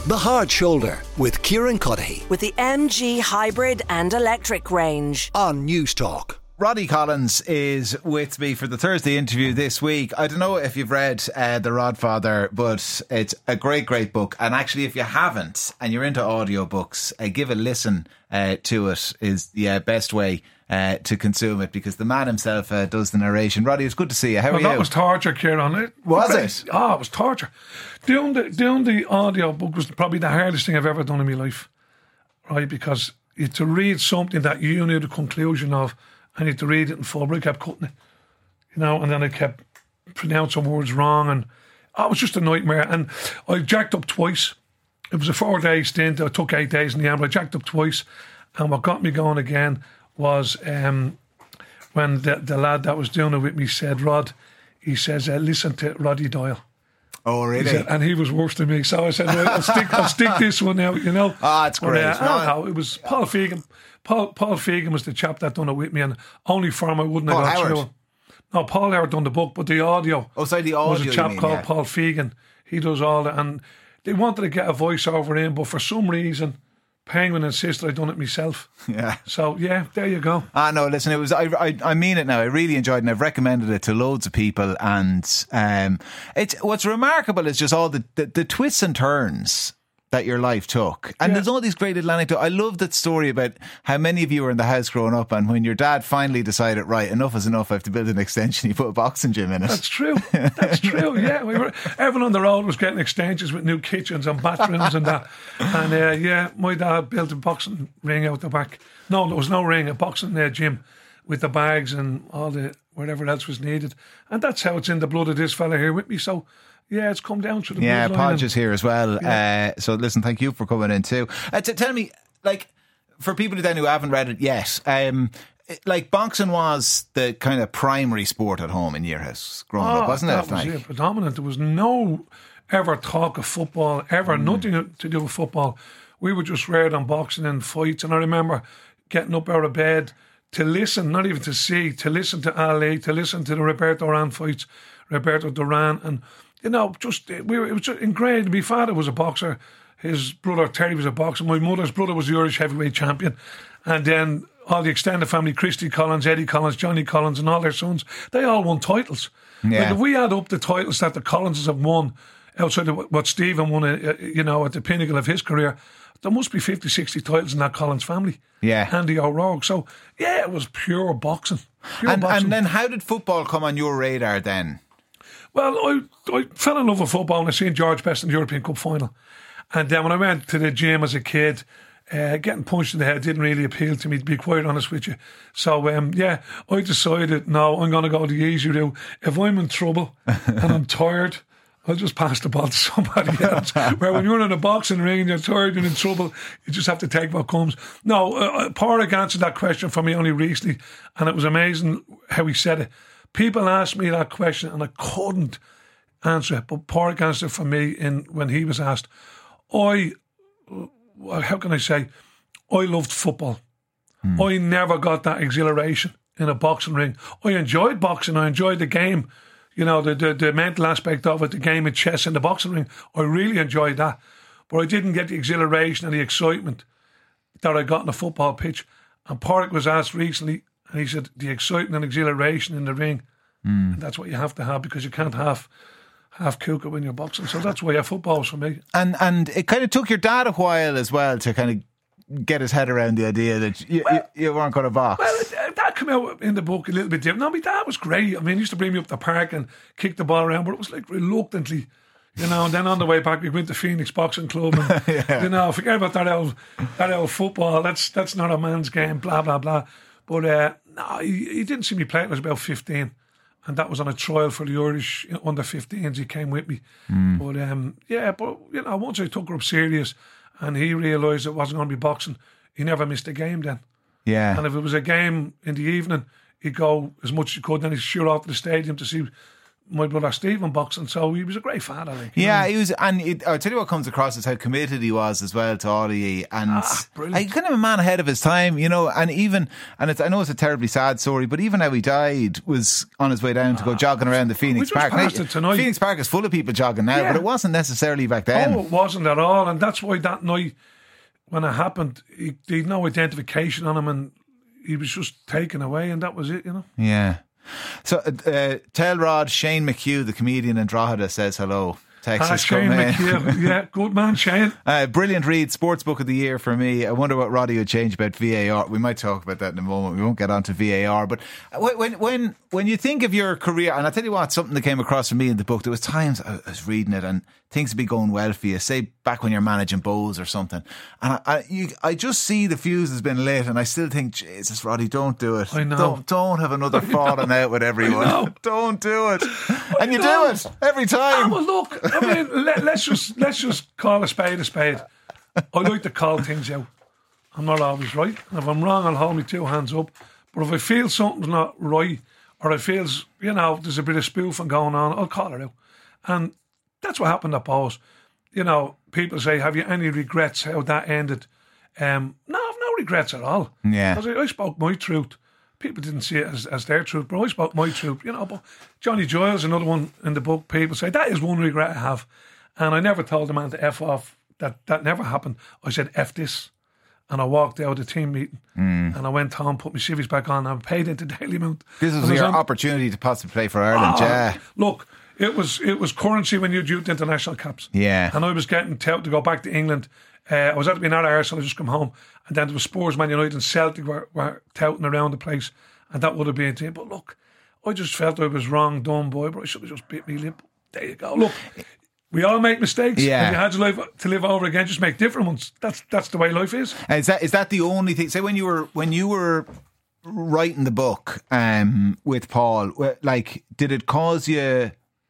The Hard Shoulder with Kieran Cuddihy with the MG Hybrid and Electric range on News Talk. Roddy Collins is with me for the Thursday interview this week. I don't know if you've read The Rodfather, but it's a great, great book. And actually, if you haven't and you're into audiobooks, give a listen to it is the best way to consume it, because the man himself does the narration. Roddy, it's good to see you. How are you? That was torture, Kieran. Was it? Oh, it was torture. Doing the audio book was probably the hardest thing I've ever done in my life, right? Because you had to read something that you knew the conclusion of, and you had to read it in full, but I kept cutting it, and then I kept pronouncing words wrong, and it was just a nightmare. And I jacked up twice. It was a 4-day stint. I took 8 days in the end, but I jacked up twice. And what got me going again was when the lad that was doing it with me said, Rod, he says, listen to Roddy Doyle. Oh, really? He said, and he was worse than me. So I said, right, I'll stick this one out, it's great. But, I don't know, it was Paul Fegan. Paul Fegan was the chap that done it with me, and only for him I wouldn't have got through it. No, Paul Howard done the book, but the audio. Oh, sorry, the audio. Was a chap called Paul Fegan. He does all that, and they wanted to get a voiceover in, but for some reason, Penguin insisted I done it myself. Yeah. So yeah, there you go. No, listen, it was. I mean it now. I really enjoyed it, and I've recommended it to loads of people. And it's what's remarkable is just all the twists and turns that your life took. And there's all these great little anecdotes. I love that story about how many of you were in the house growing up, and when your dad finally decided, right, enough is enough, I have to build an extension, he put a boxing gym in it. That's true. That's true, yeah. Everyone on the road was getting extensions with new kitchens and bathrooms and that. And my dad built a boxing ring out the back. No, there was no ring, a boxing gym with the bags and all the whatever else was needed. And that's how it's in the blood of this fella here with me. So yeah, it's come down to the bloodline. Podge is here as well. Yeah. So listen, thank you for coming in too. Tell me, like, for people then who haven't read it yet, like boxing was the kind of primary sport at home in your house growing up, wasn't it? That was predominant. There was no ever talk of football, nothing to do with football. We were just reared on boxing and fights, and I remember getting up out of bed to listen, not even to see, to listen to Ali, to listen to the Roberto Duran fights, Roberto Duran, and it was just ingrained. My father was a boxer. His brother Terry was a boxer. My mother's brother was the Irish heavyweight champion. And then all the extended family, Christy Collins, Eddie Collins, Johnny Collins, and all their sons, they all won titles. Yeah. Like if we add up the titles that the Collinses have won outside of what Stephen won, at the pinnacle of his career, there must be 50, 60 titles in that Collins family. Yeah. Andy O'Rourke. So, yeah, it was pure boxing. And then how did football come on your radar then? Well, I fell in love with football when I seen George Best in the European Cup final. And then when I went to the gym as a kid, getting punched in the head didn't really appeal to me, to be quite honest with you. So, I decided, no, I'm going to go the easy route. If I'm in trouble and I'm tired, I'll just pass the ball to somebody else. Where when you're in a boxing ring and you're tired and in trouble, you just have to take what comes. No, Pádraig answered that question for me only recently, and it was amazing how he said it. People asked me that question and I couldn't answer it, but Pádraig answered for me when he was asked. I loved football. I never got that exhilaration in a boxing ring. I enjoyed boxing. I enjoyed the game. The mental aspect of it, the game of chess in the boxing ring. I really enjoyed that. But I didn't get the exhilaration and the excitement that I got in a football pitch. And Pádraig was asked recently, and he said, the excitement and exhilaration in the ring, and that's what you have to have, because you can't half cook it when you're boxing. So that's why football was for me. And it kind of took your dad a while as well to kind of get his head around the idea that you weren't going to box. Well, that came out in the book a little bit different. No, my dad was great. I mean, he used to bring me up the park and kick the ball around, but it was like reluctantly, and then on the way back we went to Phoenix Boxing Club and, forget about that old football. That's not a man's game, blah, blah, blah. But no, he didn't see me play until I was about 15. And that was on a trial for the Irish under 15s. He came with me. But once I took her up serious and he realised it wasn't going to be boxing, he never missed a game then. Yeah. And if it was a game in the evening, he'd go as much as he could, then he'd shoot off to the stadium to see my brother Stephen boxing, so he was a great father. Like, Yeah, he was, and I'll tell you what comes across is how committed he was as well to all of you, and brilliant. kind of a man ahead of his time, you know. And even, and I know it's a terribly sad story, but even how he died was on his way down to go jogging around the Phoenix we just Park. passed it tonight. Phoenix Park is full of people jogging now, but it wasn't necessarily back then. Oh, it wasn't at all, and that's why that night when it happened, he'd no identification on him, and he was just taken away, and that was it, you know. Yeah. So, tell Rod, Shane McHugh, the comedian in Drogheda, says hello. Text has Shane come in. McHugh, yeah, good man, Shane. Brilliant read, sports book of the year for me. I wonder what Roddy would change about VAR. We might talk about that in a moment. We won't get on to VAR, but when you think of your career, and I'll tell you what, something that came across for me in the book, there was times I was reading it and things would be going well for you, say back when you're managing Bowes or something, and I just see the fuse has been lit, and I still think, Jesus, Roddy, don't do it. I know. Don't have another falling out with everyone. Don't do it. And you do it every time. Well, look, I mean, let's just call a spade a spade. I like to call things out. I'm not always right, and if I'm wrong, I'll hold my two hands up. But if I feel something's not right, or I feel, there's a bit of spoofing going on, I'll call it out. And that's what happened at Bowes. You know, people say, have you any regrets how that ended? No, I've no regrets at all. Yeah. Because I spoke my truth. People didn't see it as their truth, but I spoke my truth. You know, but Johnny Giles, another one in the book, people say, that is one regret I have. And I never told the man to F off. That never happened. I said, F this. And I walked out of the team meeting and I went home, put my civvies back on, and I paid into Dalymount. This was your opportunity to possibly play for Ireland, yeah. Look, it was currency when you duped international caps. Yeah. And I was getting touted to go back to England. I was at being at Arsenal, I just come home. And then there was Spurs, Man United and Celtic were touting around the place. And that would have been it. But look, I just felt I was wrong, dumb boy, but I should have just bit me lip. There you go. Look, we all make mistakes. Yeah. If you had to live over again, just make different ones. That's the way life is. Is that the only thing? Say when you were writing the book with Paul, like, did it cause you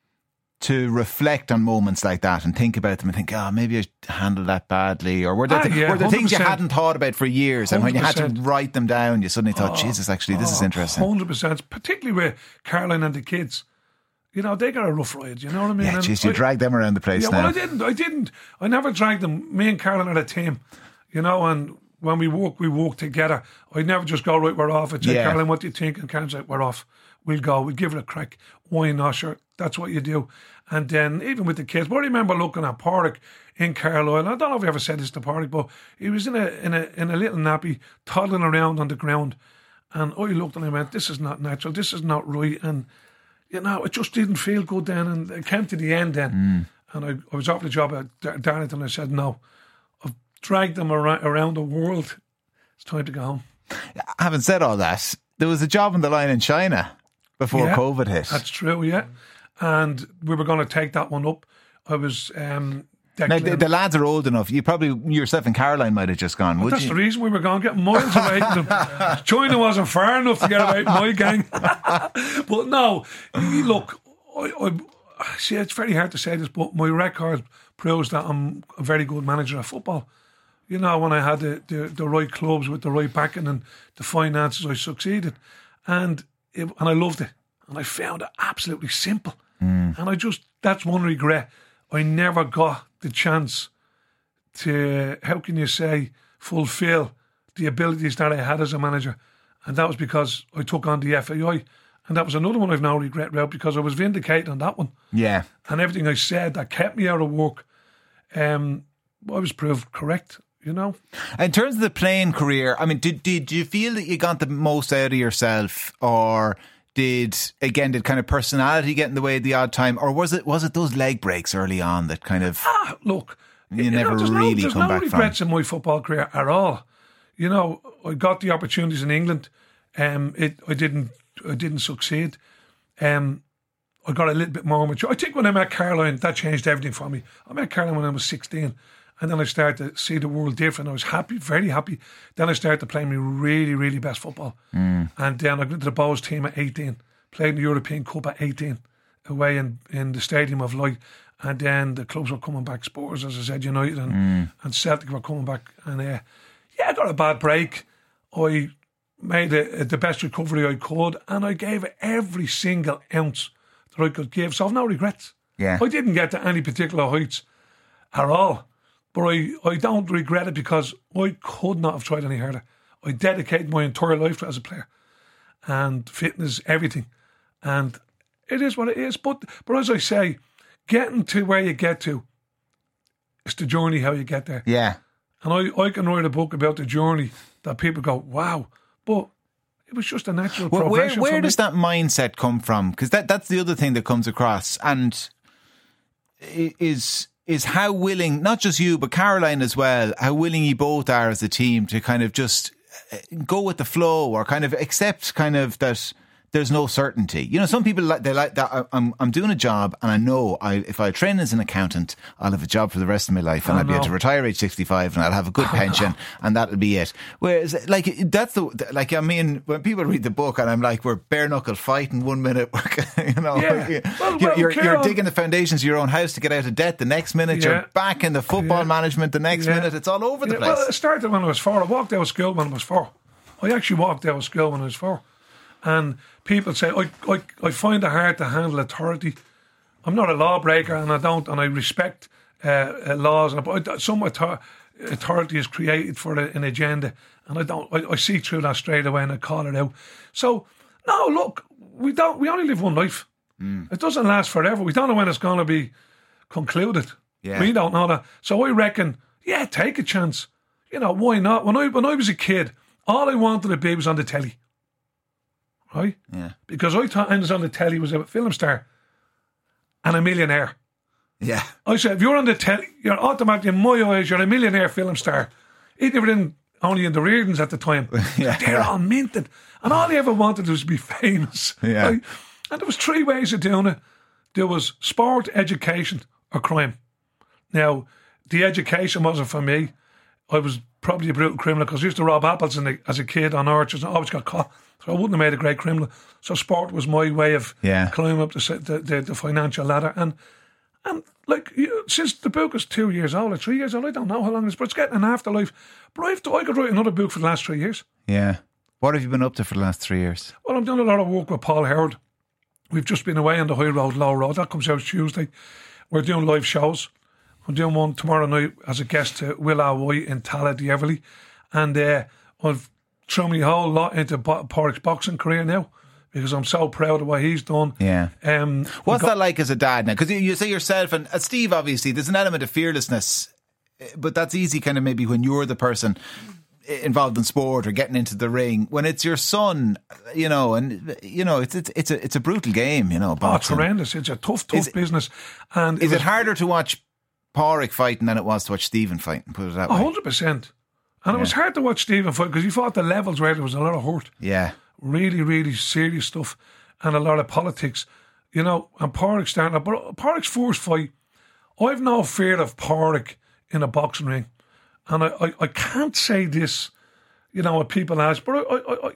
to reflect on moments like that and think about them and think, maybe I handled that badly, or were there things you hadn't thought about for years, and when you had to write them down, you suddenly thought, Jesus, actually, this is interesting. 100%, particularly with Caroline and the kids. You know, they got a rough ride, you know what I mean? Yeah, jeez, you dragged them around the place now. Well, I didn't. I never dragged them. Me and Caroline are a team, you know, and when we walk together. I'd never just go, right, we're off. I'd say, Caroline, what do you think? And Caroline said, we're off. We'll go. We'll give it a crack. Why not? Sure, that's what you do. And then even with the kids, but I remember looking at Pádraig in Carlisle. I don't know if I ever said this to Pádraig, but he was in a little nappy, toddling around on the ground. And I looked and I went, this is not natural. This is not right. And you know, it just didn't feel good then, and it came to the end then. And I was offered a job at Darlington, and I said, no, I've dragged them around the world. It's time to go home. Having said all that, there was a job on the line in China before COVID hit. That's true, yeah. And we were going to take that one up. I was... Now, the lads are old enough. You probably, yourself and Caroline might have just gone, would that's you? The reason we were going, getting miles away from them. China wasn't far enough to get away from my gang. But no, look, I see, it's very hard to say this, but my record proves that I'm a very good manager of football. You know, when I had the right clubs with the right backing and the finances, I succeeded. And I loved it. And I found it absolutely simple. And that's one regret. I never got the chance to, how can you say, fulfil the abilities that I had as a manager. And that was because I took on the FAI. And that was another one I've now regret about, because I was vindicated on that one. Yeah. And everything I said that kept me out of work, I was proved correct, you know. In terms of the playing career, I mean, did you feel that you got the most out of yourself, or did kind of personality get in the way at the odd time, or was it those leg breaks early on that kind of look, you never really come back from? There's no regrets in my football career at all. You know, I got the opportunities in England. I didn't succeed. I got a little bit more mature. I think when I met Caroline, that changed everything for me. I met Caroline when I was 16. And then I started to see the world different. I was happy, very happy. Then I started to play my really, really best football. And then I got to the Bowes team at 18. Played in the European Cup at 18. Away in the Stadium of Light. And then the clubs were coming back. Spurs, as I said, United and Celtic were coming back. And I got a bad break. I made the best recovery I could. And I gave it every single ounce that I could give. So I've no regrets. Yeah. I didn't get to any particular heights at all. But I don't regret it because I could not have tried any harder. I dedicated my entire life to it as a player. And fitness, everything. And it is what it is. But as I say, getting to where you get to, it's the journey how you get there. Yeah. And I can write a book about the journey that people go, wow. But it was just a natural progression. Where does that mindset come from? Because that's the other thing that comes across. And is how willing, not just you, but Caroline as well, how willing you both are as a team to kind of just go with the flow or kind of accept kind of that there's no certainty. You know, some people they like that. I'm doing a job, and I know if I train as an accountant, I'll have a job for the rest of my life, and I'll be able to retire age 65, and I'll have a good pension, and that'll be it. Whereas, like I mean, when people read the book, and I'm like, we're bare knuckle fighting 1 minute, you know, you're digging the foundations of your own house to get out of debt. The next minute, you're back in the football management. The next minute, it's all over the place. Well, it started when I was 4. I walked out of school when I was 4. I actually walked out of school when I was 4. And people say, I find it hard to handle authority. I'm not a lawbreaker, and I respect laws. But some authority is created for an agenda, and I see through that straight away, and I call it out. So, no, look, we only live one life. It doesn't last forever. We don't know when it's going to be concluded. Yeah. We don't know that. So I reckon, take a chance. You know, why not? When I was a kid, all I wanted to be was on the telly. Right? Yeah. Because I thought I was on the telly was a film star and a millionaire. Yeah. I said, if you're on the telly, you're automatically, in my eyes, you're a millionaire film star. Even only in the Reardons at the time. They're all minted. And all I ever wanted was to be famous. Yeah. Right? And there was 3 ways of doing it. There was sport, education, or crime. Now, the education wasn't for me. I was probably a brutal criminal because I used to rob apples as a kid on orchards and always got caught. So I wouldn't have made a great criminal. So sport was my way of climbing up the financial ladder. And like, since the book is 2 years old or 3 years old, I don't know how long it is, but it's getting an afterlife. But I could write another book for the last 3 years. Yeah. What have you been up to for the last 3 years? Well, I'm doing a lot of work with Paul Howard. We've just been away on the High Road, Low Road. That comes out Tuesday. We're doing live shows. I'm doing one tomorrow night as a guest to Will White in Tala, the Everly. And I've thrown my whole lot into Pádraig's boxing career now because I'm so proud of what he's done. Yeah. What's that like as a dad now? Because you say yourself, and Steve, obviously, there's an element of fearlessness, but that's easy kind of maybe when you're the person involved in sport or getting into the ring. When it's your son, you know, and you know, it's a brutal game, you know. Boxing. Oh, it's horrendous. It's a tough business. And is it harder to watch Pádraig fighting than it was to watch Stephen fighting? Put it that way. 100%. And it was hard to watch Stephen fight because he fought the levels where there was a lot of hurt. Yeah. Really, really serious stuff and a lot of politics. You know, and Pádraig starting up. But Pádraig's first fight, I've no fear of Pádraig in a boxing ring. And I can't say this, you know, what people ask, but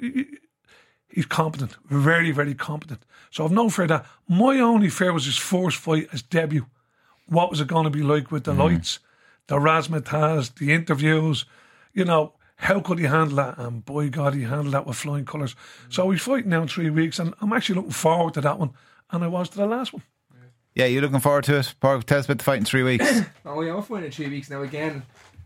he's competent. Very, very competent. So I've no fear of that. My only fear was his first fight as debut. What was it going to be like with the lights, the razzmatazz, the interviews? You know, how could he handle that? And boy, God, he handled that with flying colours. So he's fighting now in 3 weeks, and I'm actually looking forward to that one. And I was to the last one. Yeah, you're looking forward to it? Tell us about the fight in 3 weeks. Oh, yeah, I'm fighting in 3 weeks now again.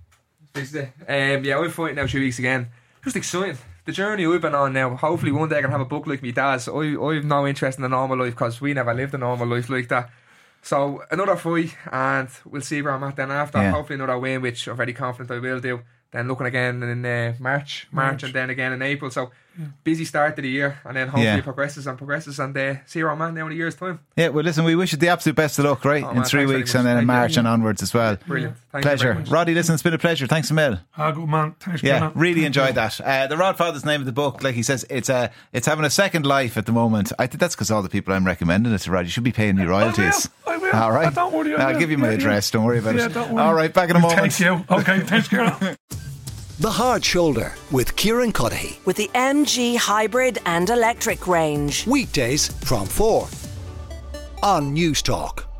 I'm fighting now 3 weeks again. Just exciting. The journey we've been on now. Hopefully one day I can have a book like my dad's. I've no interest in the normal life because we never lived a normal life like that. So another fight, and we'll see where I'm at then after. Yeah. Hopefully another win, which I'm very confident I will do. Then looking again in March, and then again in April. So busy start to the year, and then hopefully it progresses, and see where I'm at now in a year's time. Yeah, well, listen, we wish you the absolute best of luck, right? In 3 weeks, and then in March and onwards as well. Brilliant. Pleasure. Roddy, listen, it's been a pleasure. Thanks a mil. Good man. Thanks, really enjoyed that. The Rodfather's name of the book, like he says, it's having a second life at the moment. I think that's because all the people I'm recommending it to, Rod. You should be paying me royalties. I will. All right. Don't worry. I'll give you my address. Don't worry about it. Don't worry. All right, back in a moment. Thank you. Okay, thanks, Kieran. The Hard Shoulder with Kieran Cuddihy. With the MG hybrid and electric range. Weekdays from 4 on News Talk.